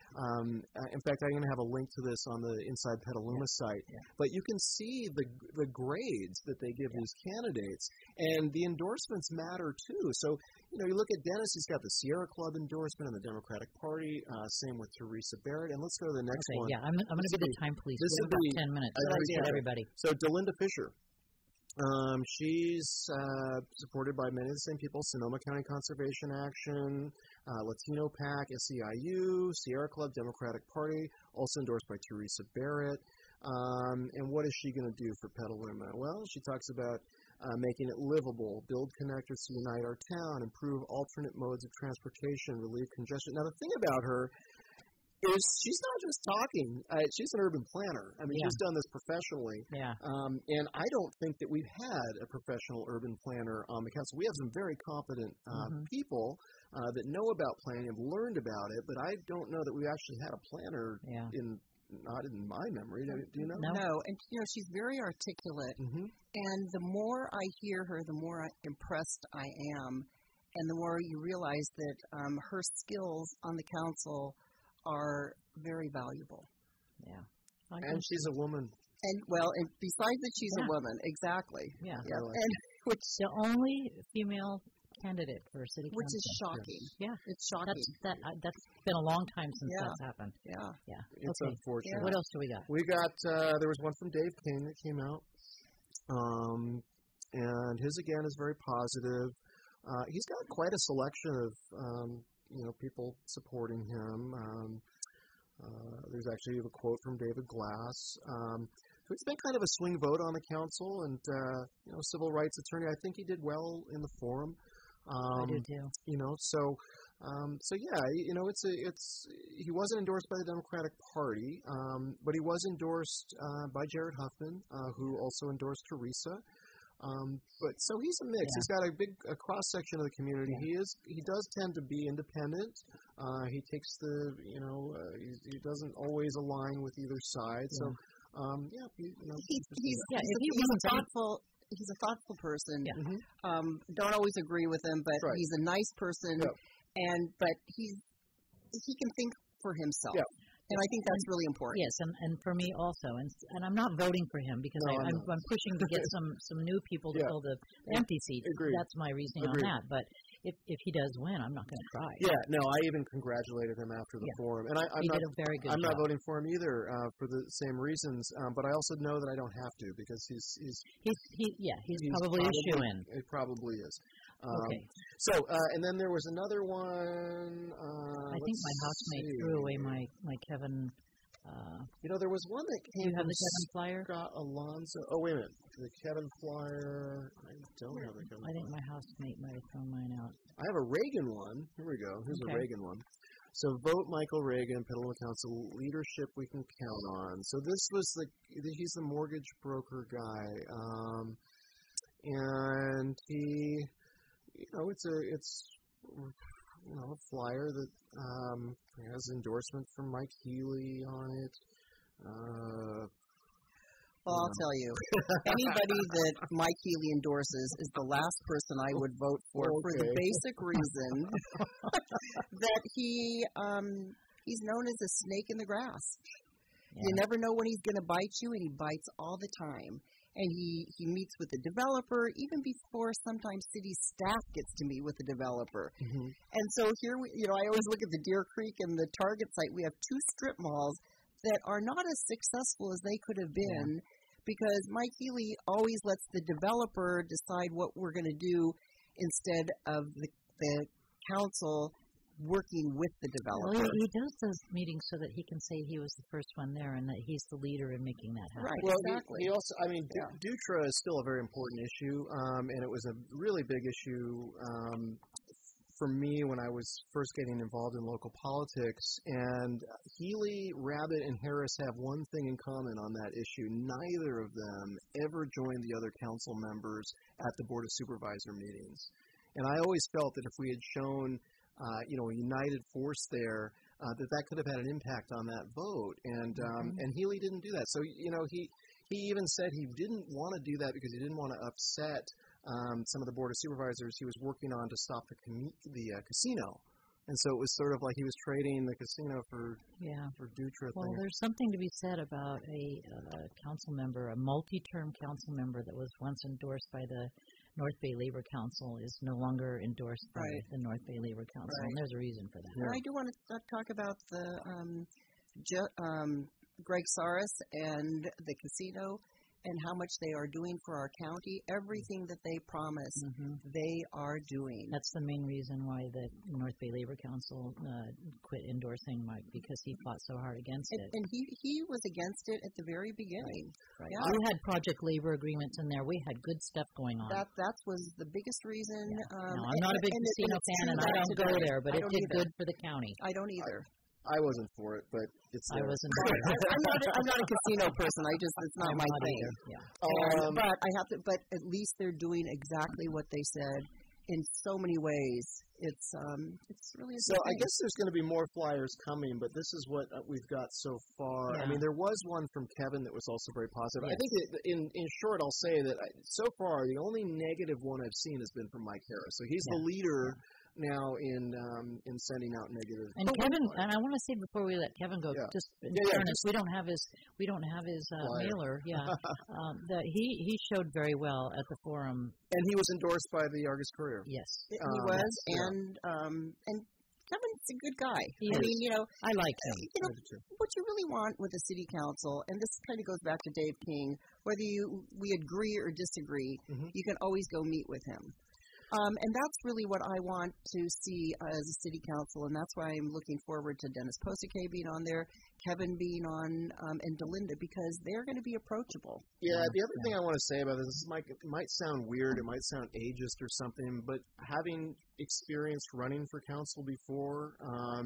In fact, I'm going to have a link to this on the Inside Petaluma site. Yeah. But you can see the grades that they give these candidates, and the endorsements matter too. So, you look at Dennis; he's got the Sierra Club endorsement in the Democratic Party. Same with Teresa Barrett. And let's go to the next one. Yeah, I'm going to be the time police. This We will have be about 10 minutes. I appreciate it. Everybody. So, Delinda Fisher. She's supported by many of the same people: Sonoma County Conservation Action, Latino PAC, SEIU, Sierra Club, Democratic Party, also endorsed by Teresa Barrett. And what is she going to do for Petaluma? Well, she talks about making it livable, build connectors to unite our town, improve alternate modes of transportation, relieve congestion. Now, the thing about her is she's not just talking. She's an urban planner. I mean, she's done this professionally. Yeah. And I don't think that we've had a professional urban planner on the council. We have some very competent people that know about planning, have learned about it, but I don't know that we've actually had a planner not in my memory. Do you know? No, and she's very articulate. And the more I hear her, the more impressed I am, and the more you realize that her skills on the council are very valuable. Yeah. And she's a woman. And besides that she's a woman, exactly. Yeah. And which the only female candidate for city council. Which is shocking. Yeah. It's shocking. That's been a long time since that's happened. Yeah. Yeah. It's unfortunate. What else do we got? We got, there was one from Dave King that came out. And his, again, is very positive. He's got quite a selection of, people supporting him. There's actually a quote from David Glass. So it's been kind of a swing vote on the council, and civil rights attorney. I think he did well in the forum. I do too. He wasn't endorsed by the Democratic Party, but he was endorsed by Jared Huffman, who also endorsed Teresa. But so he's a mix. Yeah. He's got a cross section of the community. Yeah. He does tend to be independent. He takes he doesn't always align with either side. Yeah. So he's a thoughtful person. Yeah. Don't always agree with him, but he's a nice person. Yeah. But he can think for himself. Yeah. And I think that's really important. Yes, and for me also, and I'm not voting for him because I'm pushing to get some new people to fill the empty seats. Agreed. That's my reasoning on that. But if he does win, I'm not going to cry. Yeah, no, I even congratulated him after the forum, and he did a very good job. I'm not voting for him either for the same reasons. But I also know that I don't have to because he's probably a shoo-in. It probably is. Okay. So, and then there was another one. I think my housemate threw away my Kevin. There was one that came. Do you have the Kevin flyer? Scott Alonso. Oh, wait a minute. The Kevin flyer. I don't have the Kevin. I think my housemate might have thrown mine out. I have a Reagan one. Here we go. Here's a Reagan one. So vote Michael Reagan, Petaluma Council leadership we can count on. So this was he's the mortgage broker guy, and he. It's a flyer that has endorsement from Mike Healy on it. Well, I'll tell you, anybody that Mike Healy endorses is the last person I would vote for the basic reason that he's known as a snake in the grass. Yeah. You never know when he's going to bite you, and he bites all the time. And he meets with the developer even before sometimes city staff gets to meet with the developer. Mm-hmm. And so here, I always look at the Deer Creek and the Target site. We have two strip malls that are not as successful as they could have been because Mike Healy always lets the developer decide what we're going to do instead of the council working with the developer. Well, he does those meetings so that he can say he was the first one there and that he's the leader in making that happen. Right, well, exactly. He also, Dutra is still a very important issue, and it was a really big issue for me when I was first getting involved in local politics. And Healy, Rabbitt, and Harris have one thing in common on that issue. Neither of them ever joined the other council members at the Board of Supervisor meetings. And I always felt that if we had shown a united force there, that could have had an impact on that vote. And and Healy didn't do that. So, he even said he didn't want to do that because he didn't want to upset some of the Board of Supervisors he was working on to stop the casino And so it was sort of like he was trading the casino for Dutra. Well, there's something to be said about a council member, a multi-term council member that was once endorsed by the North Bay Labor Council is no longer endorsed by the North Bay Labor Council, and there's a reason for that. And I do want to talk about the Greg Saris and the casino and how much they are doing for our county. Everything that they promised, they are doing. That's the main reason why the North Bay Labor Council quit endorsing Mike, because he fought so hard against it. And he was against it at the very beginning. Right. Yeah. We had project labor agreements in there. We had good stuff going on. That was the biggest reason. Yeah. No, I'm not a big casino fan, and I don't go there, but it did good for the county. I don't either. I wasn't for it, but it's I wasn't. I'm not a casino person. It's not my thing. Yeah. But I have to. But at least they're doing exactly what they said in so many ways. It's really. So I guess there's going to be more flyers coming, but this is what we've got so far. Yeah. I mean, there was one from Kevin that was also very positive. Yes. I think in short, I'll say that so far the only negative one I've seen has been from Mike Harris. So he's the leader now in sending out negative. And Kevin, and I want to say before we let Kevin go, just in fairness, we don't have his mailer. Yeah, that he showed very well at the forum, and he was endorsed by the Argus Courier. Yes, he was, and Kevin's a good guy. I mean, I like him. What you really want with the city council, and this kind of goes back to Dave King, whether we agree or disagree, you can always go meet with him. And that's really what I want to see as a city council, and that's why I'm looking forward to Dennis Posake being on there, Kevin being on, and Delinda, because they're going to be approachable. Yeah, the other thing I want to say about this might sound weird, it might sound ageist or something, but having experienced running for council before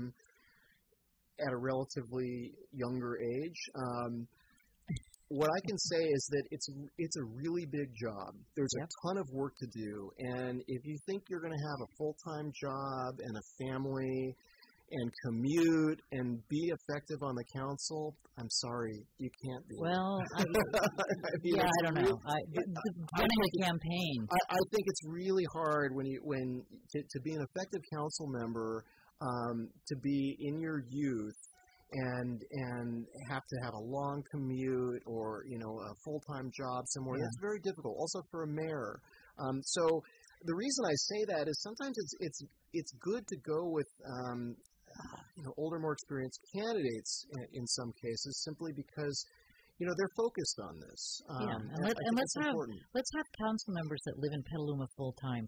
at a relatively younger age, what I can say is that it's a really big job. There's a ton of work to do, and if you think you're going to have a full-time job and a family and commute and be effective on the council, I'm sorry, you can't be. Well, I don't know. Running a campaign. I think it's really hard to be an effective council member, to be in your youth and have to have a long commute or a full-time job somewhere. That's very difficult. Also for a mayor. So the reason I say that is sometimes it's good to go with older, more experienced candidates in some cases, simply because they're focused on this. And let's have council members that live in Petaluma full time.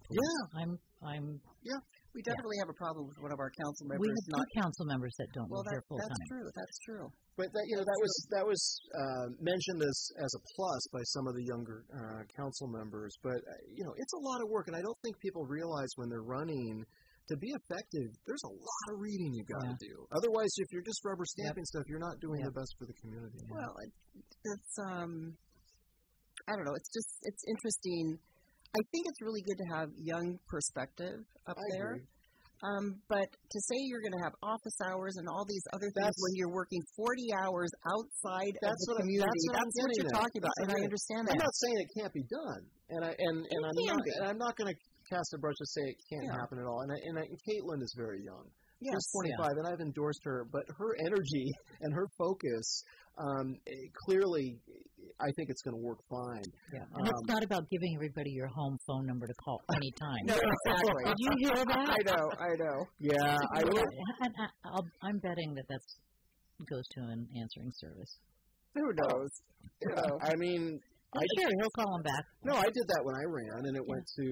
Yeah. We definitely have a problem with one of our council members. We have two council members that don't live here full time. That's true. But that was mentioned as a plus by some of the younger council members. But it's a lot of work, and I don't think people realize when they're running. To be effective, there's a lot of reading you got to do. Otherwise, if you're just rubber stamping stuff, you're not doing the best for the community. Well, it's I don't know. It's interesting. I think it's really good to have young perspective up there. Agree. But to say you're going to have office hours and all these other things when you're working 40 hours outside of the community, that's what you're talking about, and I understand that. I'm not saying it can't be done, and I'm not going to cast a brush to say it can't happen at all. And Caitlin is very young. Yes, she's 25, and I've endorsed her, but her energy and her focus, clearly, I think it's going to work fine. Yeah. And it's not about giving everybody your home phone number to call anytime. No, exactly. Did you hear that? I know. Yeah, I will. I'm betting that goes to an answering service. Who knows? I mean... Sure, he'll call him back. No, I did that when I ran, and it went to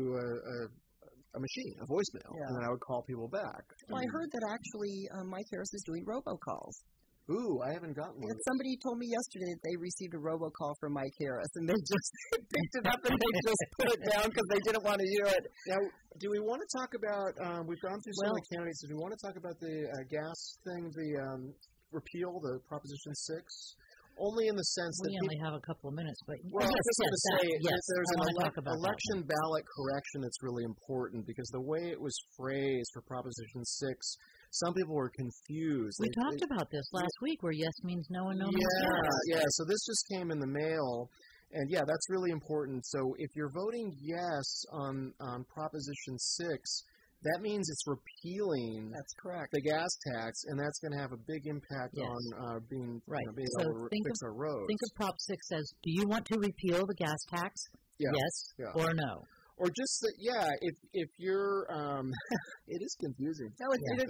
a machine, a voicemail, and then I would call people back. Well, I heard that actually Mike Harris is doing robocalls. Ooh, I haven't gotten one. Somebody told me yesterday that they received a robocall from Mike Harris, and they just picked it up and they just put it down because they didn't want to do it. Now, do we want to talk about, we've gone through some of the counties, do we want to talk about the gas thing, the repeal, the Proposition 6? Only in the sense that we only have a couple of minutes, but I was just going to say there's an election ballot correction that's really important, because the way it was phrased for Proposition 6, some people were confused. We talked about this last week, where yes means no and no means yes. Yeah. So this just came in the mail, and that's really important. So if you're voting yes on Proposition 6, that means it's repealing That's correct. the gas tax, and that's going to have a big impact Yes. on being Right. being So able to think fix our roads. Think of Prop 6 as, do you want to repeal the gas tax? Yeah. Yes Yeah. or no? Or just that, if you're, it is confusing. No, it is.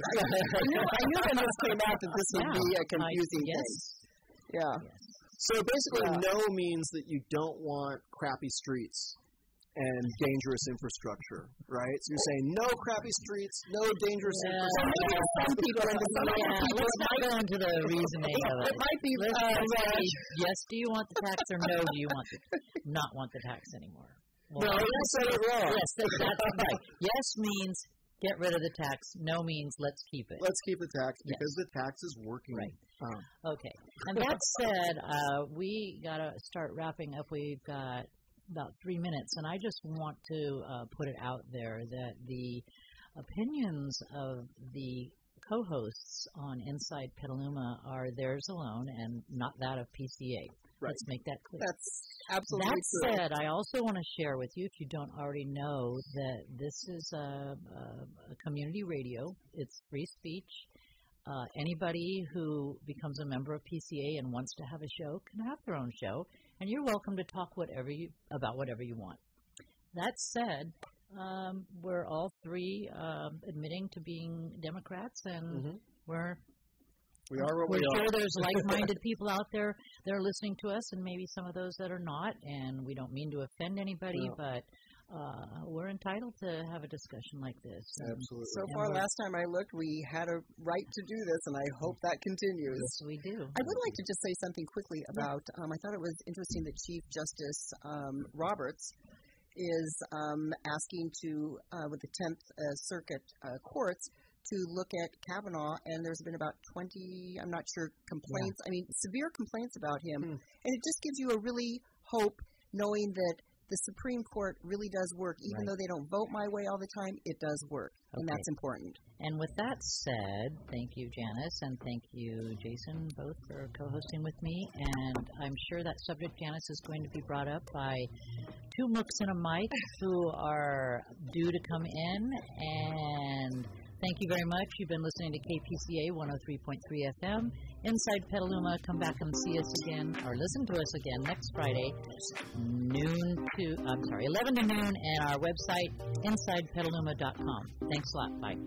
I knew when this came out that this would Yeah. be a confusing yes. thing. Yeah. Yes. So basically, no means that you don't want crappy streets and dangerous infrastructure, right? So you're saying no crappy streets, no dangerous infrastructure. Some people Let's not go into the reasoning of it. It might be Yes, do you want the tax, or no, do you not want the tax anymore? No, you said it wrong. Yes, that's right. Yes means get rid of the tax. No means let's keep it. Let's keep the tax because the tax is working. Right. Okay. And that said, we got to start wrapping up. We've got about 3 minutes, and I just want to put it out there that the opinions of the co-hosts on Inside Petaluma are theirs alone and not that of PCA. Right. Let's make that clear. That's absolutely That true. said, I also want to share with you, if you don't already know, that this is a community radio. It's free speech. Anybody who becomes a member of PCA and wants to have a show can have their own show, and you're welcome to talk about whatever you want. That said, we're all three admitting to being Democrats, and We are what we're we sure are. there's like-minded people out there that are listening to us, and maybe some of those that are not. And we don't mean to offend anybody, but we're entitled to have a discussion like this. Absolutely. So far, last time I looked, we had a right to do this, and I hope that continues. Yes, we do. I would like to just say something quickly about, I thought it was interesting that Chief Justice Roberts is asking with the 10th Circuit courts to look at Kavanaugh, and there's been about 20, I'm not sure, complaints, severe complaints about him. And it just gives you a really hope knowing that the Supreme Court really does work. Even though they don't vote my way all the time, it does work, and that's important. And with that said, thank you, Janice, and thank you, Jason, both for co-hosting with me. And I'm sure that subject, Janice, is going to be brought up by two mooks and a mic who are due to come in. And thank you very much. You've been listening to KPCA 103.3 FM. Inside Petaluma, come back and see us again, or listen to us again next Friday, 11 to noon, and our website, InsidePetaluma.com. Thanks a lot. Bye.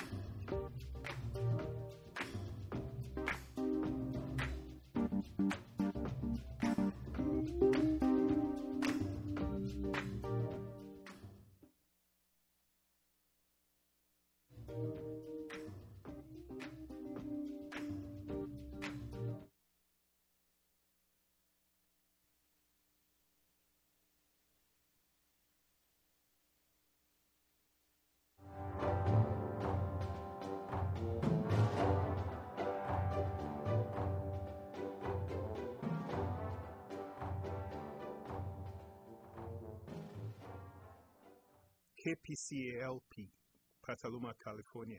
KPCA-LP, Petaluma, California.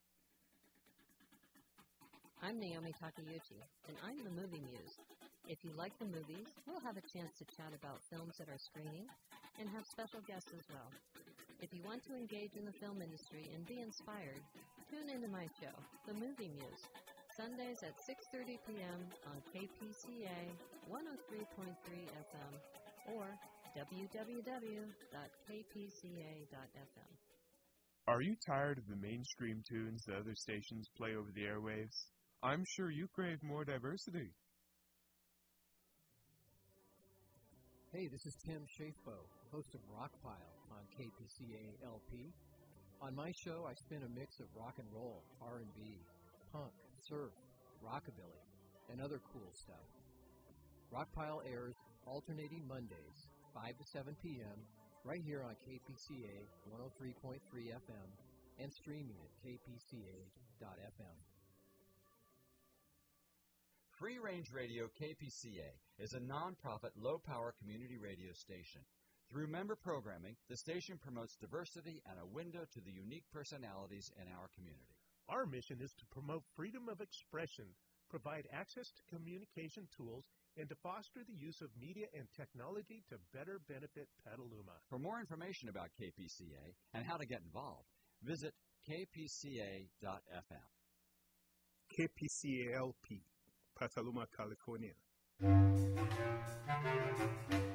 I'm Naomi Takeuchi, and I'm the Movie Muse. If you like the movies, we'll have a chance to chat about films that are screening and have special guests as well. If you want to engage in the film industry and be inspired, tune into my show, The Movie Muse, Sundays at 6:30 p.m. on KPCA 103.3 FM or www.kpca.fm. Are you tired of the mainstream tunes the other stations play over the airwaves? I'm sure you crave more diversity. Hey, this is Tim Shafo, host of Rockpile on KPCA LP. On my show, I spin a mix of rock and roll, R&B, punk, surf, rockabilly, and other cool stuff. Rockpile airs alternating Mondays, 5 to 7 p.m., right here on KPCA 103.3 FM and streaming at kpca.fm. Free Range Radio KPCA is a non-profit, low-power community radio station. Through member programming, the station promotes diversity and a window to the unique personalities in our community. Our mission is to promote freedom of expression, provide access to communication tools, and to foster the use of media and technology to better benefit Petaluma. For more information about KPCA and how to get involved, Visit kpca.fm. KPCA-LP, Petaluma, California.